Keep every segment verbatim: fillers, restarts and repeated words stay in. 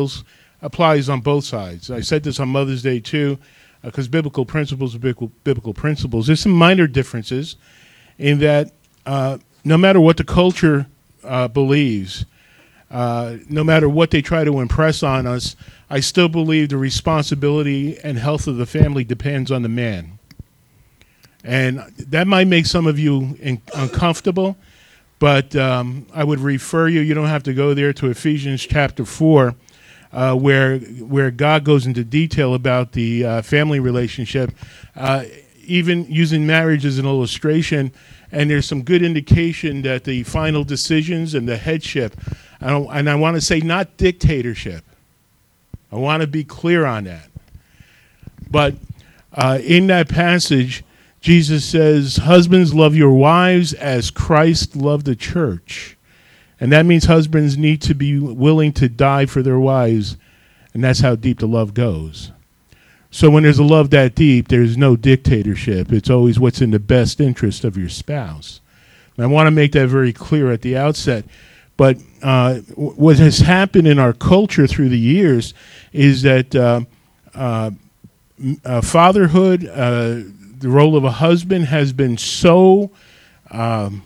applies on both sides. I said this on Mother's Day too, because uh, biblical principles are biblical, biblical principles. There's some minor differences in that uh, no matter what the culture uh, believes, uh, no matter what they try to impress on us, I still believe the responsibility and health of the family depends on the man. And that might make some of you in- uncomfortable, but um, I would refer you, you don't have to go there, to Ephesians chapter four, uh, where where God goes into detail about the uh, family relationship, uh, even using marriage as an illustration. And there's some good indication that the final decisions and the headship, I don't, and I want to say not dictatorship. I want to be clear on that. But uh, in that passage, Jesus says, husbands, love your wives as Christ loved the church. And that means husbands need to be willing to die for their wives, and that's how deep the love goes. So when there's a love that deep, there's no dictatorship. It's always what's in the best interest of your spouse. And I want to make that very clear at the outset. But uh, what has happened in our culture through the years is that uh, uh, uh, fatherhood, uh, the role of a husband has been so um,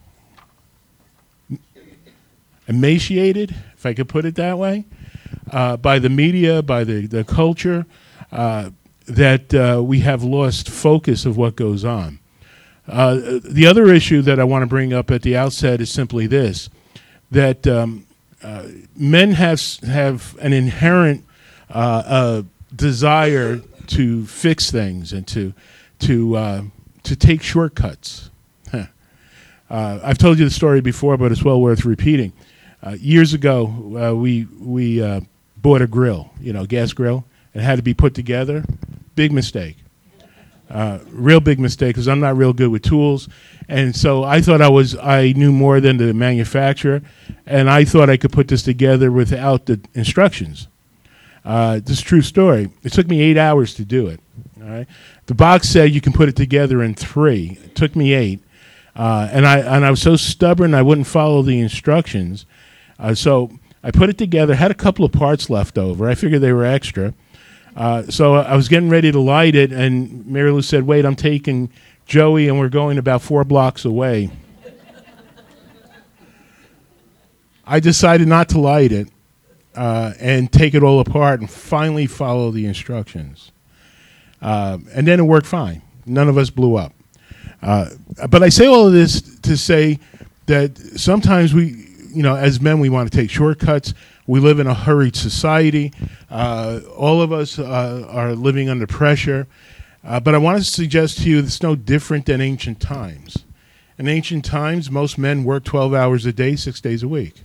emaciated, if I could put it that way, uh, by the media, by the, the culture, uh, that uh, we have lost focus of what goes on. Uh, the other issue that I want to bring up at the outset is simply this, that um, uh, men have, have an inherent uh, uh, desire to fix things and to to uh, to take shortcuts. Huh. Uh, I've told you the story before, but it's well worth repeating. Uh, years ago, uh, we we uh, bought a grill, you know, gas grill. It had to be put together. Big mistake. Uh, real big mistake, because I'm not real good with tools. And so I thought I was I knew more than the manufacturer, and I thought I could put this together without the instructions. Uh, this is a true story. It took me eight hours to do it. All right. The box said you can put it together in three. It took me eight. Uh, and I and I was so stubborn I wouldn't follow the instructions. Uh, so I put it together, had a couple of parts left over. I figured they were extra. Uh, so I was getting ready to light it, and Mary Lou said, wait, I'm taking Joey, and we're going about four blocks away. I decided not to light it uh, and take it all apart and finally follow the instructions. Uh, and then it worked fine. None of us blew up. Uh, but I say all of this to say that sometimes we, you know, as men, we want to take shortcuts. We live in a hurried society. Uh, all of us uh, are living under pressure. Uh, but I want to suggest to you it's no different than ancient times. In ancient times, most men worked twelve hours a day, six days a week.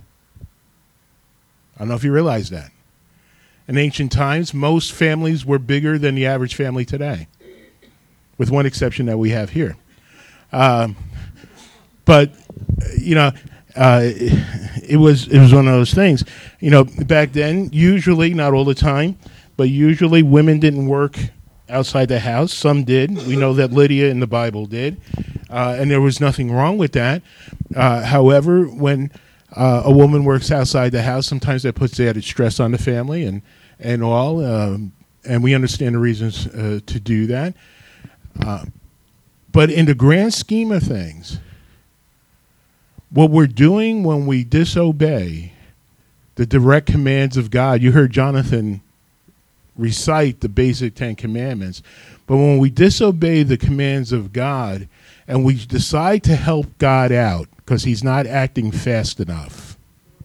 I don't know if you realize that. In ancient times, most families were bigger than the average family today, with one exception that we have here. Um, but, you know, uh, it was it was one of those things. You know, back then, usually, not all the time, but usually women didn't work outside the house. Some did. We know that Lydia in the Bible did, uh, and there was nothing wrong with that. Uh, however, when uh, a woman works outside the house, sometimes that puts added stress on the family and, and all, um, and we understand the reasons uh, to do that. Uh, but in the grand scheme of things, what we're doing when we disobey the direct commands of God, you heard Jonathan recite the basic Ten Commandments, but when we disobey the commands of God and we decide to help God out because he's not acting fast enough.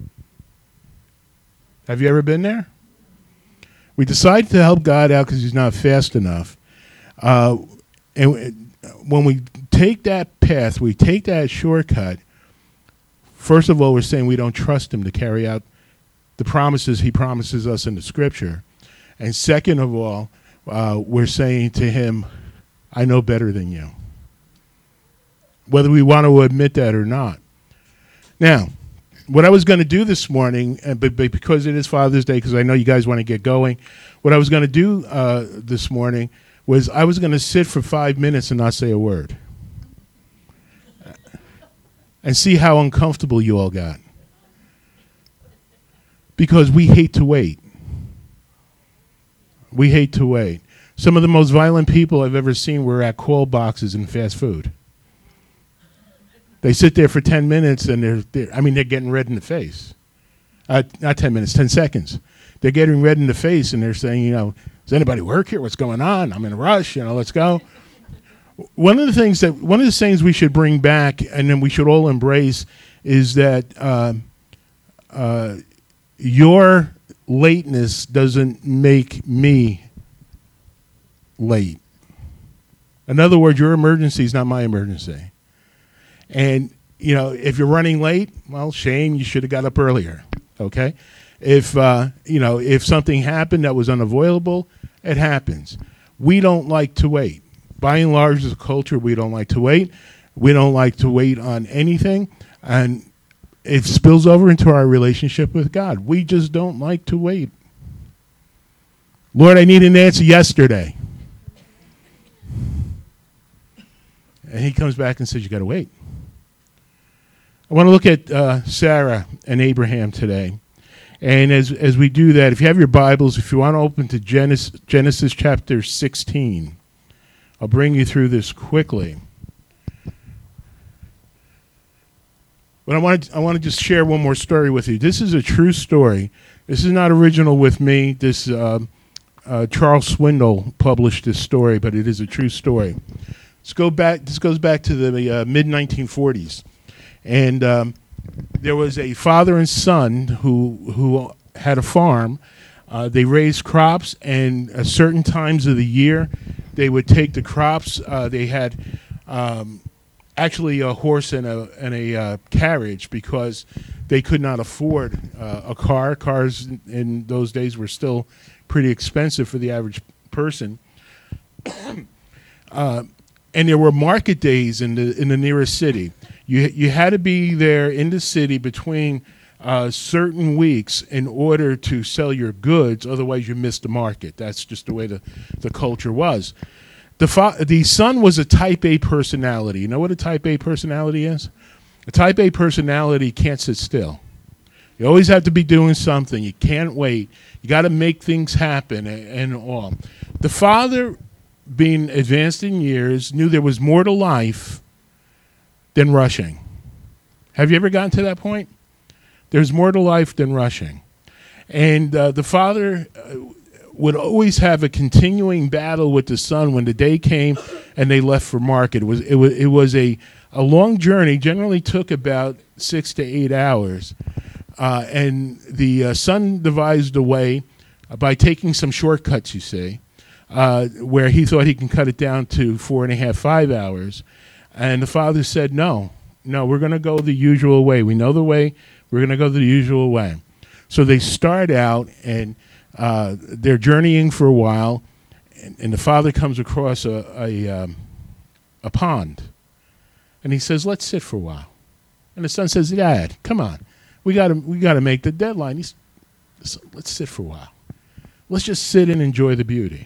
Have you ever been there? We decide to help God out because he's not fast enough. Uh, and when we take that path, we take that shortcut, first of all, we're saying we don't trust him to carry out the promises he promises us in the scripture. And second of all, uh, we're saying to him, I know better than you. Whether we want to admit that or not. Now, what I was going to do this morning, and but, but because it is Father's Day, because I know you guys want to get going, what I was going to do uh, this morning was I was going to sit for five minutes and not say a word. And see how uncomfortable you all got. Because we hate to wait. We hate to wait. Some of the most violent people I've ever seen were at call boxes in fast food. They sit there for ten minutes and they're, they're I mean, they're getting red in the face. Uh, not ten minutes, ten seconds. They're getting red in the face and they're saying, you know, does anybody work here? What's going on? I'm in a rush, you know, let's go. One of the things that, one of the things we should bring back and then we should all embrace is that uh, uh, your lateness doesn't make me late. In other words, your emergency is not my emergency. And, you know, if you're running late, well, shame, you should have got up earlier, okay? If, uh, you know, if something happened that was unavoidable, it happens. We don't like to wait. By and large, as a culture, we don't like to wait. We don't like to wait on anything. And it spills over into our relationship with God. We just don't like to wait. Lord, I need an answer yesterday. And he comes back and says, you got to wait. I want to look at uh, Sarah and Abraham today. And as as we do that, if you have your Bibles, if you want to open to Genesis, Genesis chapter sixteen, I'll bring you through this quickly. But I want to, I want to just share one more story with you. This is a true story. This is not original with me. This uh, uh, Charles Swindoll published this story, but it is a true story. Let's go back. This goes back to the uh, mid nineteen forties. And um, there was a father and son who who had a farm. Uh, they raised crops, and at certain times of the year, they would take the crops. Uh, they had um, actually a horse and a and a uh, carriage because they could not afford uh, a car. Cars in, in those days were still pretty expensive for the average person. uh, and there were market days in the in the nearest city. You you had to be there in the city between uh, certain weeks in order to sell your goods. Otherwise, you missed the market. That's just the way the, the culture was. The fa- the son was a type A personality. You know what a type A personality is? A type A personality can't sit still. You always have to be doing something. You can't wait. You got to make things happen and, and all. The father, being advanced in years, knew there was more to life than rushing. Have you ever gotten to that point? There's more to life than rushing. And uh, the father uh, would always have a continuing battle with the son when the day came and they left for market. It was it was, it was a, a long journey, generally took about six to eight hours. Uh, and the uh, son devised a way uh, by taking some shortcuts, you see, uh, where he thought he can cut it down to four and a half, five hours. And the father said, no, no, we're going to go the usual way. We know the way. We're going to go the usual way. So they start out, and uh, they're journeying for a while, and, and the father comes across a a, um, a pond. And he says, let's sit for a while. And the son says, Dad, come on. We got to we got to make the deadline. He's, let's sit for a while. Let's just sit and enjoy the beauty.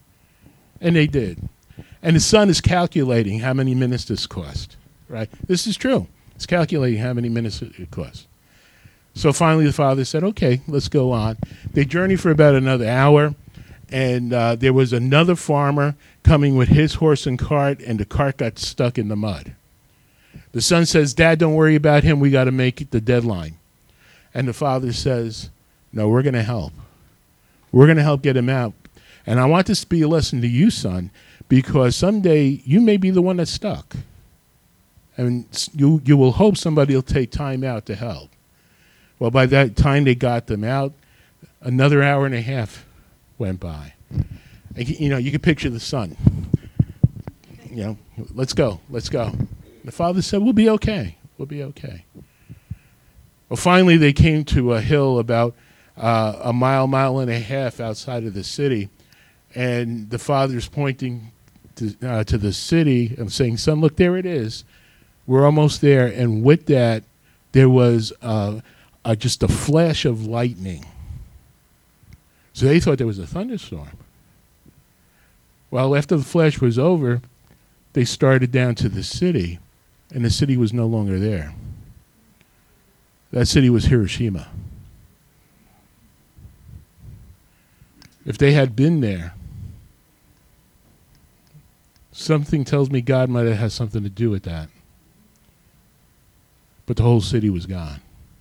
And they did. And the son is calculating how many minutes this cost, right? This is true. It's calculating how many minutes it costs. So finally the father said, okay, let's go on. They journeyed for about another hour, and uh, there was another farmer coming with his horse and cart, and the cart got stuck in the mud. The son says, Dad, don't worry about him. We got to make it the deadline. And the father says, no, we're going to help. We're going to help get him out. And I want this to be a lesson to you, son, because someday you may be the one that's stuck. And you you will hope somebody will take time out to help. Well, by that time they got them out, another hour and a half went by. And, you know, you can picture the son. You know, let's go, let's go. The father said, we'll be okay. We'll be okay. Well, finally they came to a hill about uh, a mile, mile and a half outside of the city. And the father's pointing to, uh, to the city and saying, son, look, there it is. We're almost there. And with that, there was uh, uh, just a flash of lightning. So they thought there was a thunderstorm. Well, after the flash was over, they started down to the city, and the city was no longer there. That city was Hiroshima. If they had been there, something tells me God might have had something to do with that. But the whole city was gone.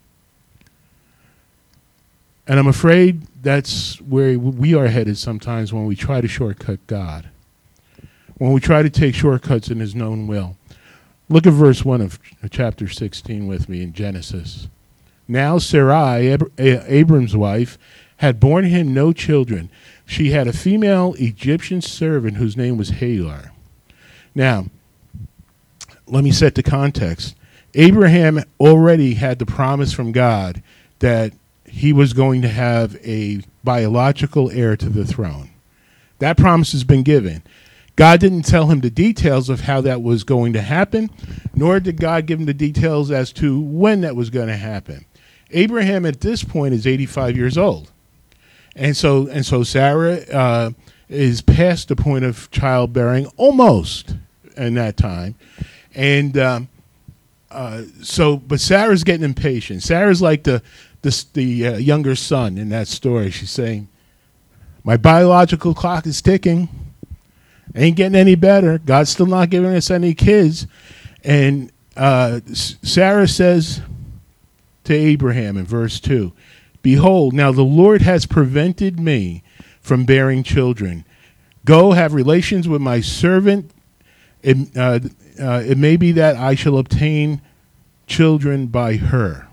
And I'm afraid that's where we are headed sometimes when we try to shortcut God. When we try to take shortcuts in his known will. Look at verse one of chapter sixteen with me in Genesis. Now Sarai, Ab- Abram's wife, had borne him no children. She had a female Egyptian servant whose name was Hagar. Now, let me set the context. Abraham already had the promise from God that he was going to have a biological heir to the throne. That promise has been given. God didn't tell him the details of how that was going to happen, nor did God give him the details as to when that was going to happen. Abraham at this point is eighty-five years old. And so and so Sarah uh, is past the point of childbearing almost in that time. And um, uh, so, but Sarah's getting impatient. Sarah's like the, the, the uh, younger son in that story. She's saying, my biological clock is ticking. Ain't getting any better. God's still not giving us any kids. And uh, Sarah says to Abraham in verse two, behold, now the Lord has prevented me from bearing children. Go have relations with my servant. It, uh, uh, it may be that I shall obtain children by her.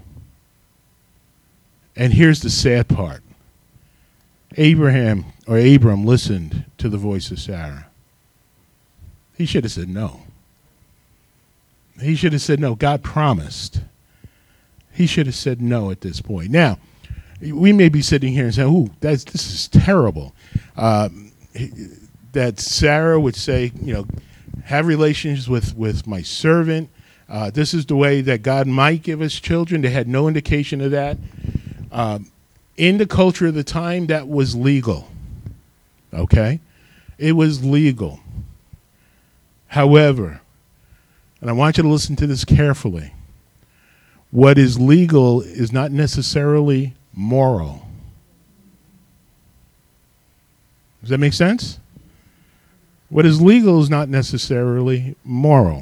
And here's the sad part. Abraham, or Abram, listened to the voice of Sarah. He should have said no. He should have said no. God promised. He should have said no at this point. Now, we may be sitting here and saying, ooh, that's, this is terrible. Uh, that Sarah would say, you know, have relations with, with my servant. Uh, this is the way that God might give us children. They had no indication of that. Uh, in the culture of the time, that was legal. Okay? It was legal. However, and I want you to listen to this carefully, what is legal is not necessarily moral. Does that make sense? What is legal is not necessarily moral.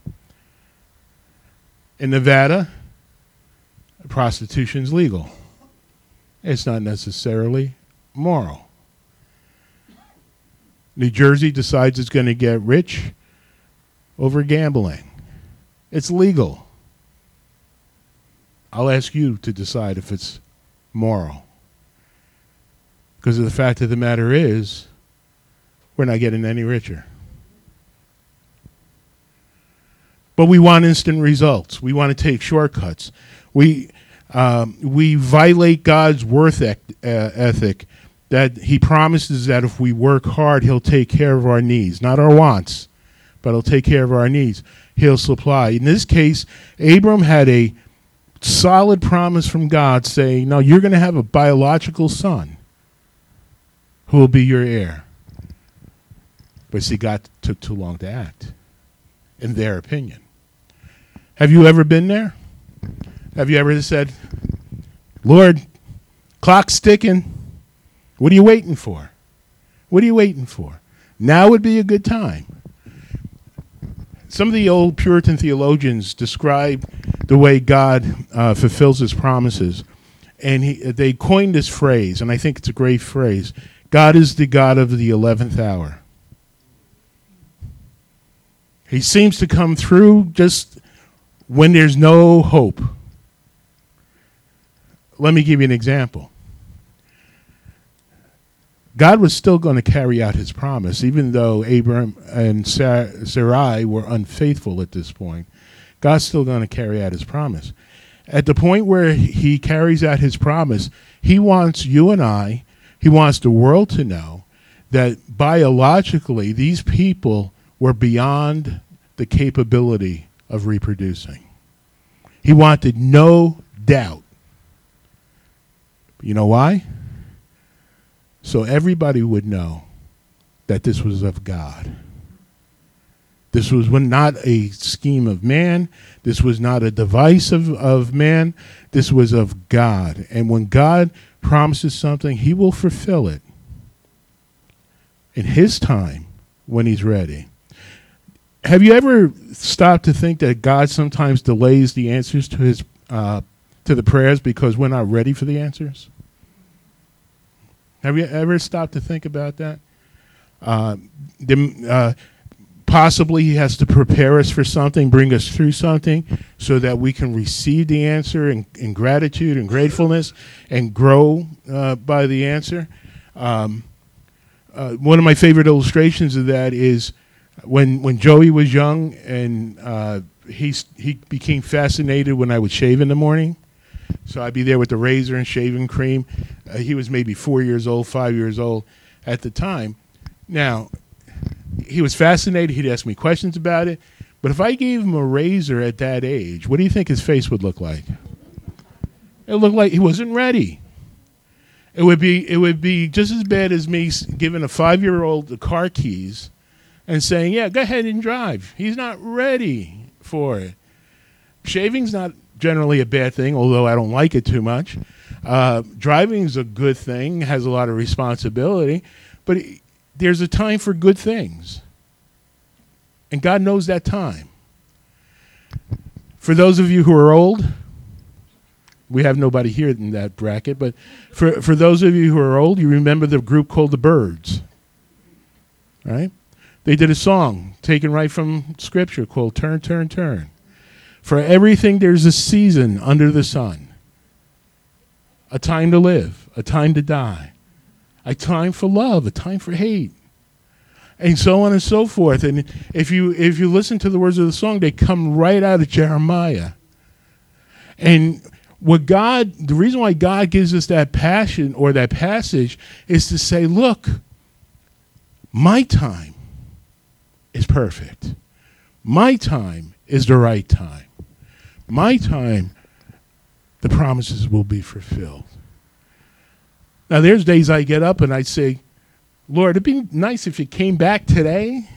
In Nevada, prostitution's legal. It's not necessarily moral. New Jersey decides it's going to get rich over gambling. It's legal. I'll ask you to decide if it's moral. Because the fact of the matter is, we're not getting any richer. But we want instant results. We want to take shortcuts. We um, we violate God's worth ec- uh, ethic that he promises that if we work hard, he'll take care of our needs. Not our wants, but he'll take care of our needs. He'll supply. In this case, Abram had a solid promise from God saying, no, you're going to have a biological son who will be your heir. But see, God took too long to act, in their opinion. Have you ever been there? Have you ever said, Lord, clock's ticking. What are you waiting for? What are you waiting for? Now would be a good time. Some of the old Puritan theologians describe the way God uh, fulfills his promises. And he, they coined this phrase, and I think it's a great phrase. God is the God of the eleventh hour. He seems to come through just when there's no hope. Let me give you an example. God was still going to carry out his promise, even though Abram and Sarai were unfaithful at this point. God's still going to carry out his promise. At the point where he carries out his promise, he wants you and I, he wants the world to know that biologically these people were beyond the capability of reproducing. He wanted no doubt. You know why? So everybody would know that this was of God. This was not a scheme of man. This was not a device of, of man. This was of God. And when God promises something, he will fulfill it. in his time when he's ready. Have you ever stopped to think that God sometimes delays the answers to his uh, to the prayers because we're not ready for the answers? Have you ever stopped to think about that? Uh, the, uh, possibly he has to prepare us for something, bring us through something, so that we can receive the answer in, in gratitude and gratefulness and grow uh, by the answer. Um, uh, one of my favorite illustrations of that is when when Joey was young and uh, he he became fascinated when I would shave in the morning. So I'd be there with the razor and shaving cream. Uh, he was maybe four years old, five years old at the time. Now, he was fascinated. He'd ask me questions about it. But if I gave him a razor at that age, what do you think his face would look like? It looked like he wasn't ready. It would be it would be just as bad as me giving a five-year-old the car keys and saying, yeah, go ahead and drive. He's not ready for it. Shaving's not generally a bad thing, although I don't like it too much. Uh, driving's a good thing, has a lot of responsibility, but it, there's a time for good things. And God knows that time. For those of you who are old, we have nobody here in that bracket, but for, for those of you who are old, you remember the group called the Byrds, right? They did a song taken right from Scripture called Turn, Turn, Turn. For everything there's a season under the sun. A time to live, a time to die, a time for love, a time for hate, and so on and so forth. And if you if you listen to the words of the song, they come right out of Jeremiah. And what God, the reason why God gives us that passion or that passage is to say, look, my time is perfect. My time is the right time. My time, the promises will be fulfilled. Now, there's days I get up and I say, Lord, it'd be nice if you came back today.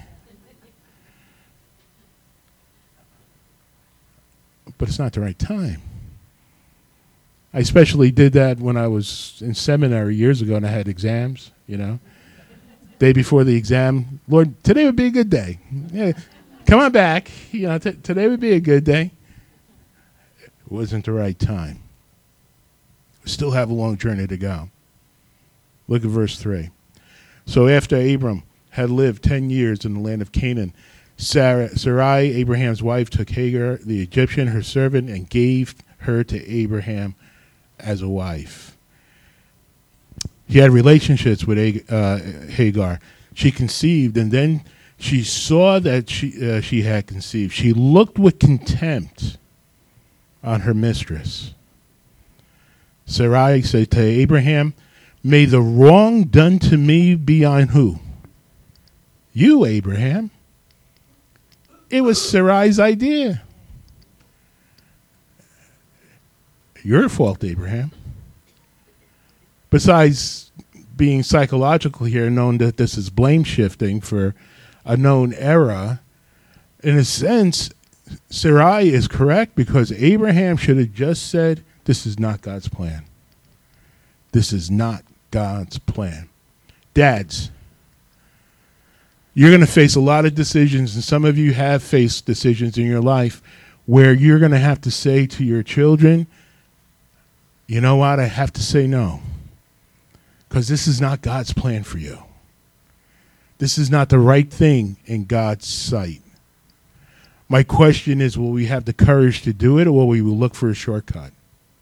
But it's not the right time. I especially did that when I was in seminary years ago and I had exams, you know. Day before the exam, Lord, today would be a good day. Yeah, come on back. You know, t- today would be a good day. It wasn't the right time. We still have a long journey to go. Look at verse three. So after Abram had lived ten years in the land of Canaan, Sarah, Sarai, Abraham's wife, took Hagar, the Egyptian, her servant, and gave her to Abraham as a wife. He had relationships with uh, Hagar. She conceived, and then she saw that she uh, she had conceived. She looked with contempt on her mistress. Sarai said to Abraham, may the wrong done to me be on who? You, Abraham. It was Sarai's idea. Your fault, Abraham. Besides being psychological here, known that this is blame shifting for a known error, in a sense, Sarai is correct because Abraham should have just said, this is not God's plan. This is not God's plan. Dads, you're going to face a lot of decisions, and some of you have faced decisions in your life where you're going to have to say to your children, you know what, I have to say no, because this is not God's plan for you. This is not the right thing in God's sight. My question is, will we have the courage to do it, or will we look for a shortcut?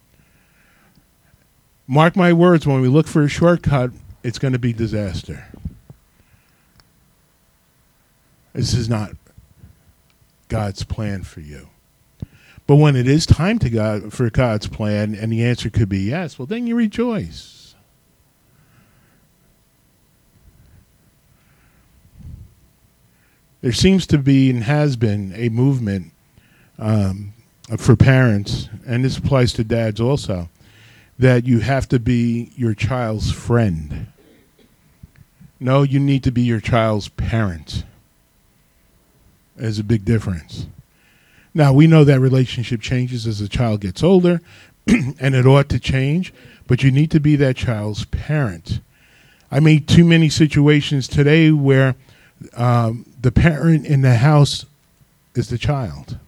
Mark my words, when we look for a shortcut, it's going to be disaster. This is not God's plan for you. But when it is time to God for God's plan, and the answer could be yes, well, then you rejoice. There seems to be and has been a movement um, for parents, and this applies to dads also, that you have to be your child's friend. No, you need to be your child's parent. There's a big difference. Now, we know that relationship changes as the child gets older, and it ought to change, but you need to be that child's parent. I meet too many situations today where um, the parent in the house is the child.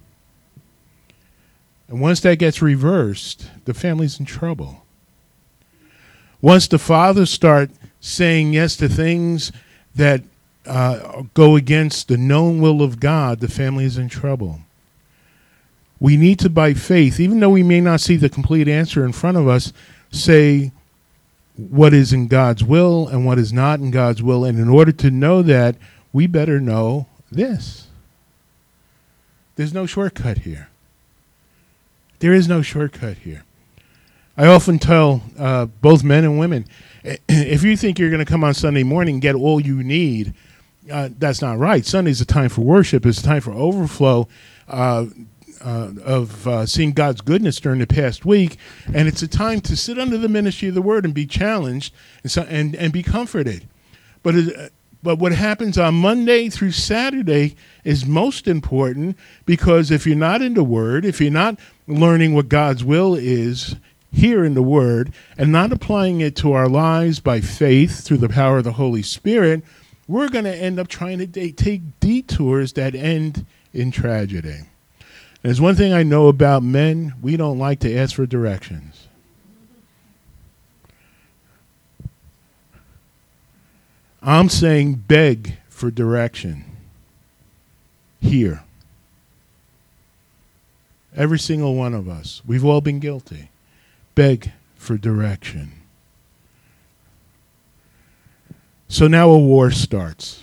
And once that gets reversed, the family's in trouble. Once the fathers start saying yes to things that uh, go against the known will of God, the family is in trouble. We need to, by faith, even though we may not see the complete answer in front of us, say what is in God's will and what is not in God's will. And in order to know that, we better know this. There's no shortcut here. There is no shortcut here. I often tell uh, both men and women, if you think you're going to come on Sunday morning and get all you need, uh, that's not right. Sunday's a time for worship. It's a time for overflow uh, uh, of uh, seeing God's goodness during the past week. And it's a time to sit under the ministry of the Word and be challenged and so, and, and be comforted. But it, But what happens on Monday through Saturday is most important, because if you're not in the Word, if you're not learning what God's will is here in the Word and not applying it to our lives by faith through the power of the Holy Spirit, we're going to end up trying to de- take detours that end in tragedy. There's one thing I know about men: we don't like to ask for directions. I'm saying beg for direction here. Every single one of us. We've all been guilty. Beg for direction. So now a war starts.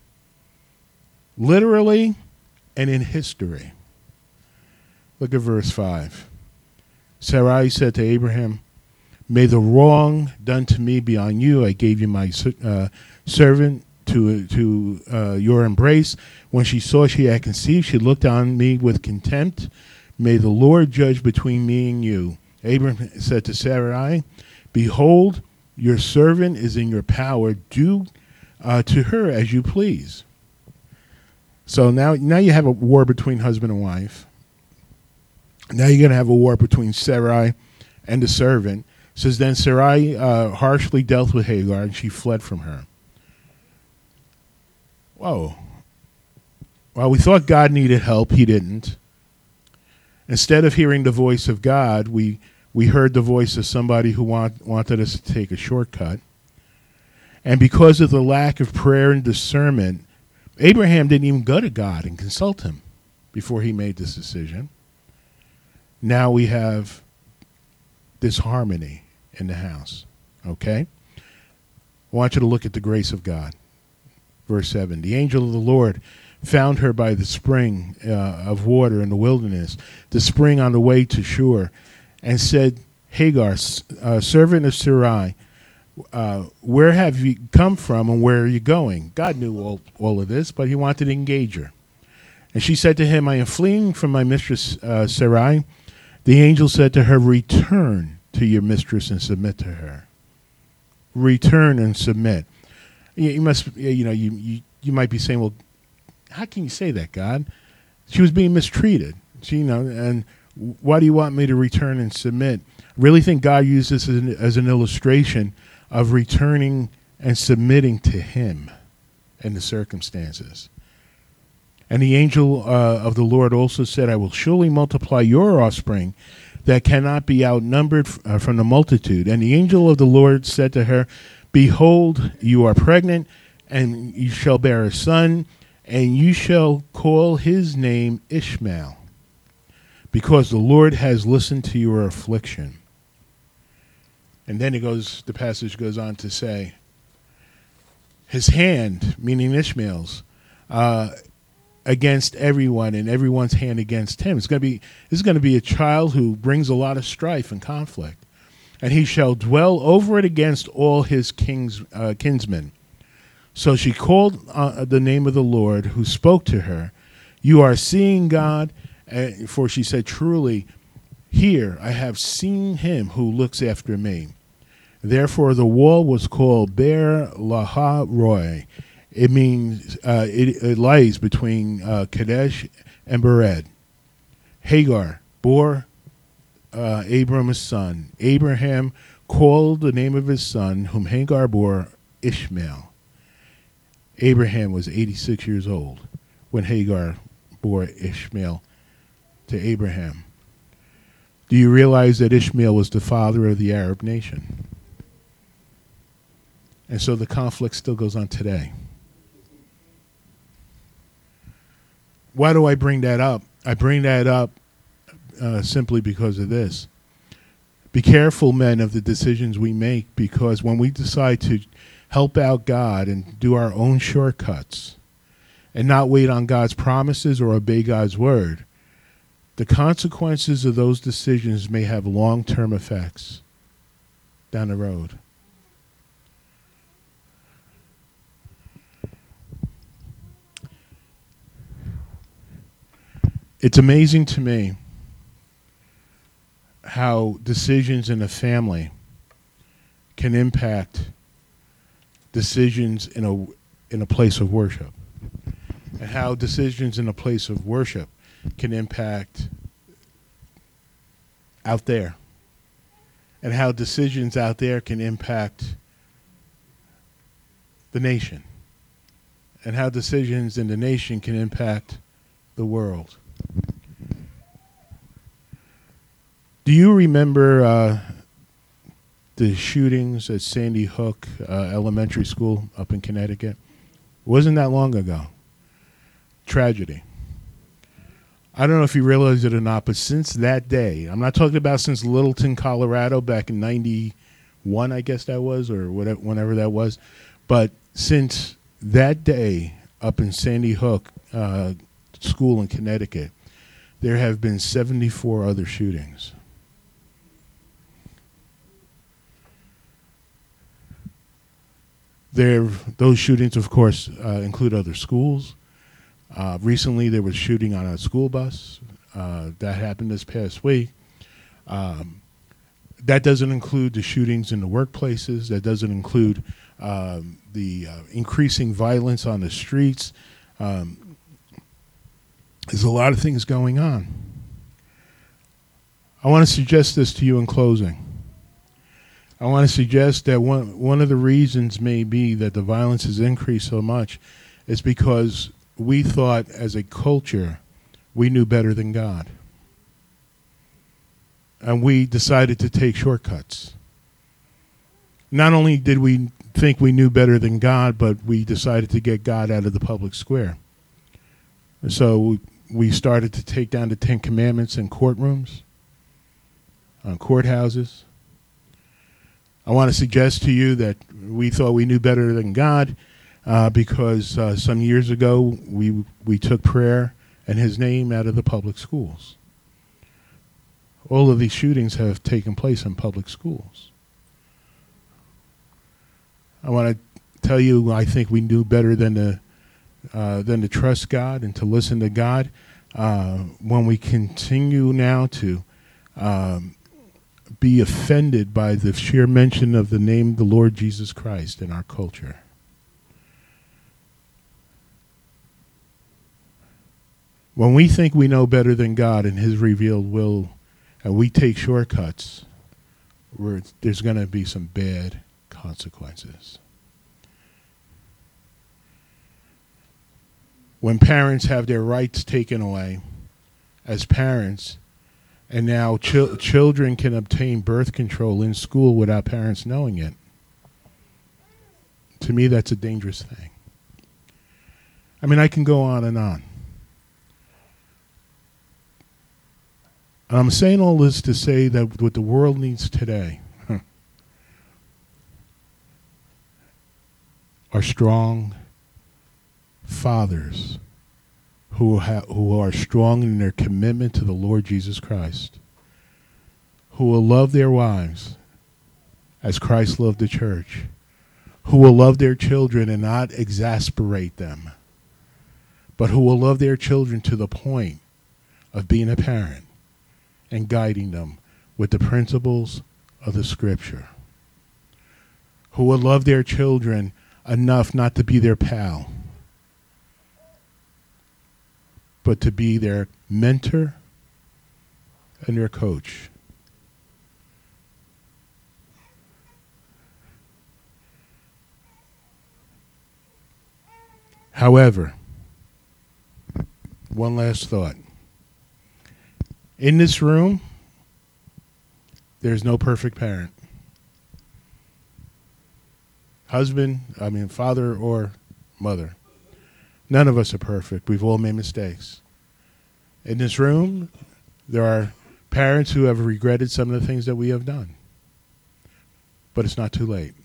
Literally and in history. Look at verse five. Sarai said to Abraham, "May the wrong done to me be on you. I gave you my uh, servant to to uh, your embrace. When she saw she had conceived, she looked on me with contempt. May the Lord judge between me and you." Abraham said to Sarai, "Behold, your servant is in your power. Do uh, to her as you please." So now, now you have a war between husband and wife. Now you're going to have a war between Sarai and the servant. It says, then Sarai uh, harshly dealt with Hagar, and she fled from her. Whoa. Well, we thought God needed help. He didn't. Instead of hearing the voice of God, we, we heard the voice of somebody who want, wanted us to take a shortcut. And because of the lack of prayer and discernment, Abraham didn't even go to God and consult him before he made this decision. Now we have disharmony in the house. Okay? I want you to look at the grace of God. Verse seven. The angel of the Lord found her by the spring uh, of water in the wilderness, the spring on the way to Shur, and said, Hagar, uh, servant of Sarai, uh, where have you come from and where are you going? God knew all, all of this, but he wanted to engage her. And she said to him, I am fleeing from my mistress uh, Sarai. The angel said to her, return to your mistress and submit to her. Return and submit. You, you must, you know, you, you you might be saying, well, how can you say that, God? She was being mistreated. She, you know, and why do you want me to return and submit? I really think God used this as an, as an illustration of returning and submitting to him in the circumstances. And the angel uh, of the Lord also said, I will surely multiply your offspring that cannot be outnumbered f- uh, from the multitude. And the angel of the Lord said to her, behold, you are pregnant, and you shall bear a son, and you shall call his name Ishmael, because the Lord has listened to your affliction. And then it goes, the passage goes on to say, his hand, meaning Ishmael's, uh, against everyone, and everyone's hand against him. It's going to be this is going to be a child who brings a lot of strife and conflict, and he shall dwell over it against all his kings uh, kinsmen. So she called uh, the name of the Lord, who spoke to her. You are seeing God, uh, for she said, truly, here I have seen him who looks after me. Therefore, the wall was called Beer Lahai Roi. It means uh, it, it lies between uh, Kadesh and Bered. Hagar bore uh, Abram a son. Abraham called the name of his son, whom Hagar bore, Ishmael. Abraham was eighty-six years old when Hagar bore Ishmael to Abraham. Do you realize that Ishmael was the father of the Arab nation? And so the conflict still goes on today. Why do I bring that up? I bring that up uh, simply because of this. Be careful, men, of the decisions we make, because when we decide to help out God and do our own shortcuts and not wait on God's promises or obey God's word, the consequences of those decisions may have long-term effects down the road. It's amazing to me how decisions in a family can impact decisions in a in a place of worship, and how decisions in a place of worship can impact out there, and how decisions out there can impact the nation, and how decisions in the nation can impact the world. Do you remember uh, the shootings at Sandy Hook uh, Elementary School up in Connecticut? It wasn't that long ago. Tragedy. I don't know if you realize it or not, but since that day, I'm not talking about since Littleton, Colorado, back in ninety-one, I guess that was, or whatever, whenever that was, but since that day up in Sandy Hook uh, School in Connecticut, there have been seventy-four other shootings. There, those shootings, of course, uh, include other schools. Uh, recently, there was a shooting on a school bus. Uh, that happened this past week. Um, that doesn't include the shootings in the workplaces. That doesn't include um, the uh, increasing violence on the streets. Um, there's a lot of things going on. I want to suggest this to you in closing. I want to suggest that one one of the reasons may be that the violence has increased so much is because we thought as a culture we knew better than God. And we decided to take shortcuts. Not only did we think we knew better than God, but we decided to get God out of the public square. So we started to take down the Ten Commandments in courtrooms, on courthouses. I want to suggest to you that we thought we knew better than God uh, because uh, some years ago we we took prayer and his name out of the public schools. All of these shootings have taken place in public schools. I want to tell you, I think we knew better than to, uh, than to trust God and to listen to God uh, when we continue now to um, be offended by the sheer mention of the name of the Lord Jesus Christ in our culture. When we think we know better than God and his revealed will, and we take shortcuts, we're, there's going to be some bad consequences. When parents have their rights taken away as parents, and now ch- children can obtain birth control in school without parents knowing it. To me, that's a dangerous thing. I mean, I can go on and on. And I'm saying all this to say that what the world needs today huh, are strong fathers who ha- who are strong in their commitment to the Lord Jesus Christ, who will love their wives as Christ loved the church, who will love their children and not exasperate them, but who will love their children to the point of being a parent and guiding them with the principles of the Scripture, who will love their children enough not to be their pal, but to be their mentor and their coach. However, one last thought. In this room, there's no perfect parent. Husband, I mean, father or mother. None of us are perfect. We've all made mistakes. In this room, there are parents who have regretted some of the things that we have done. But it's not too late.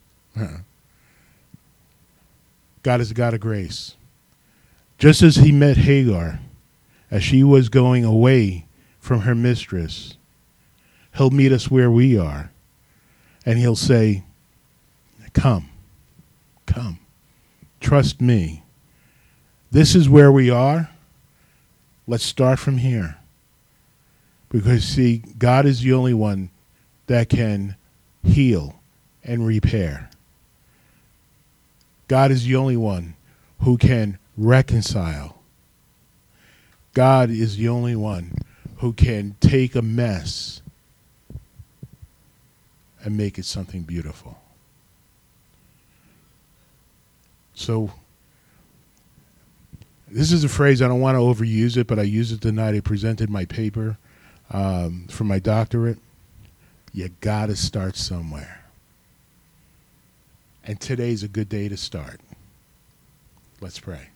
God is a God of grace. Just as he met Hagar as she was going away from her mistress, he'll meet us where we are. And he'll say, come, come, trust me. This is where we are. Let's start from here. Because, see, God is the only one that can heal and repair. God is the only one who can reconcile. God is the only one who can take a mess and make it something beautiful. So, this is a phrase, I don't want to overuse it, but I used it the night I presented my paper um, for my doctorate. You got to start somewhere. And today's a good day to start. Let's pray.